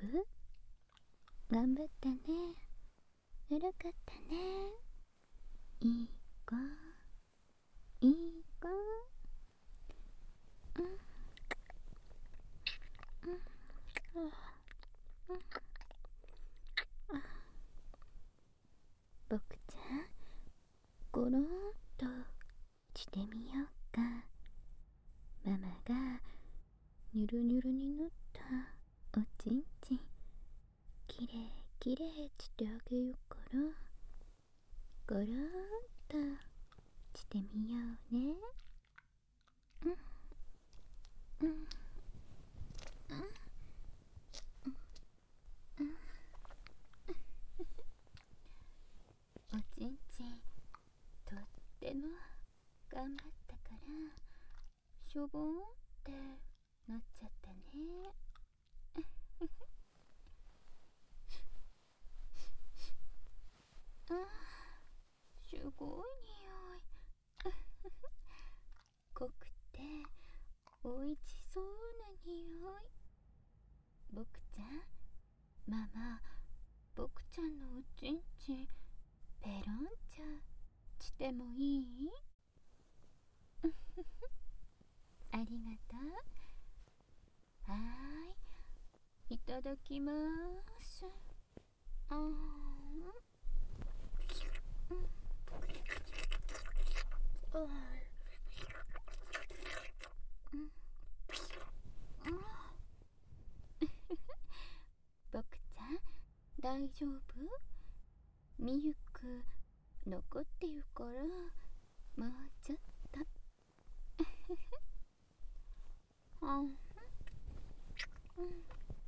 夫？頑張ったね。偉かったね。いい子、いい子。うん、うん、うん、僕ちゃん、ゴロンとしてみようか。ママがニュルニュルに塗ったおちんちん、きれいきれいしてあげようから、ゴロンとしてみようね。うん、うん、うん、うん。おちんちんとっても頑張ったからしょぼーんってなっちゃったね。あー、すごい匂い。濃くておいしそうな匂い。僕ちゃん、ママ、僕ちゃんのおちんちんペロンチョしてもいい？ありがとう。はーい、いただきまーす。あーん、うん、あー、うん、うん。僕ちゃん、大丈夫？ミルク残ってるから、もうちょっと。あん、うん、うん、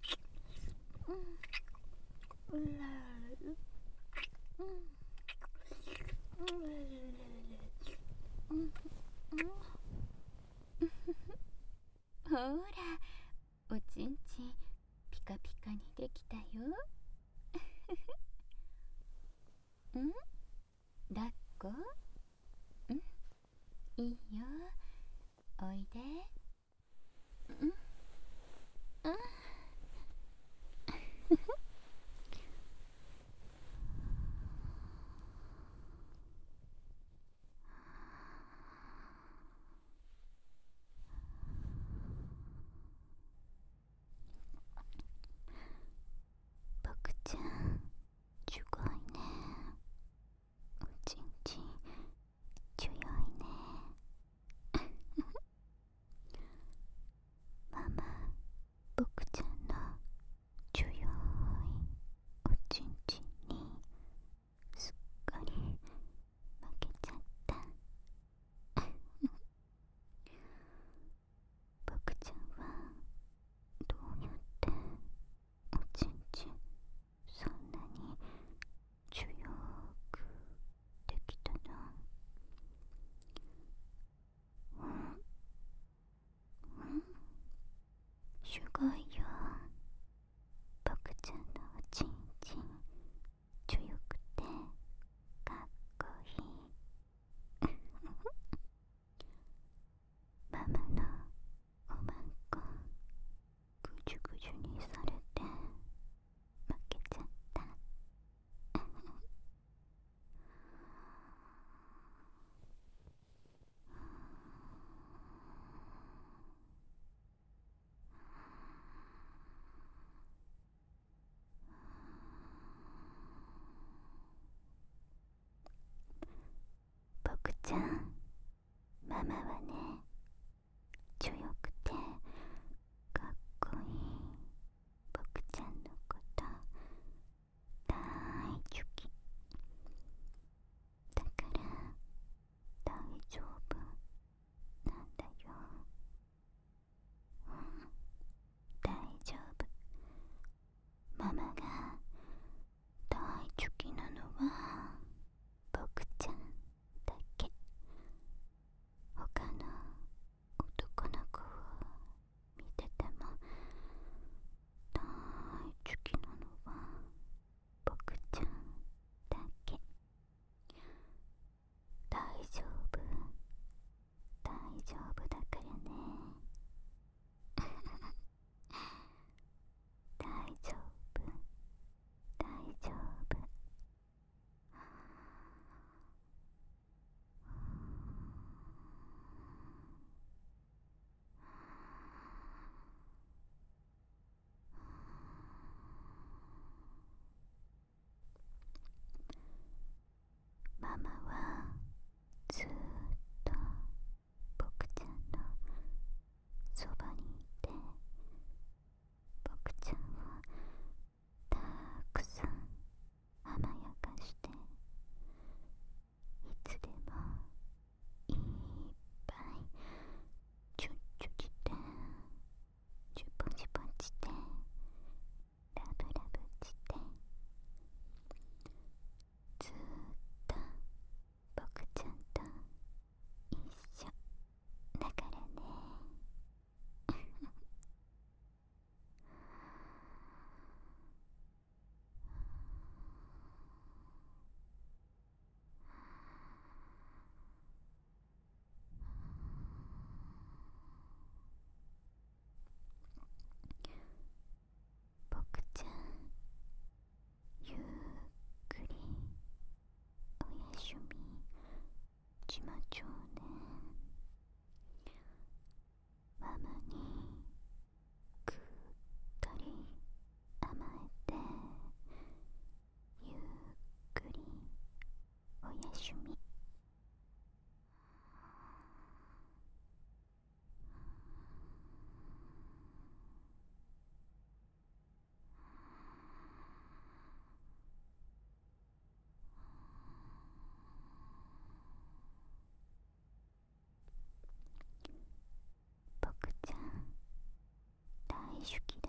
うん、うらる、うん、うん、うん、うん。ほら、おちんちんピカピカにできたよ。ん？抱っこ？ん？いいよ。おいで。うん、うん。僕ちゃん、すごいね。おちんちん強いね。ママ、僕ちゃんの強いおちんちんにすっかり負けちゃった。僕ちゃんはどうやっておちんちんそんなに強くできたの？うん、うん、すごいよ。僕ちゃんのおちんちん強くてかっこいい。ママのおまんこぐじゅぐじゅにされて負けちゃった。僕ちゃん、ママはね、強くてかっこいい僕ちゃんのこと大好きだから大丈夫なんだよ。うん、大丈夫。ママが大好きなのは僕ちゃんだけ。他の手記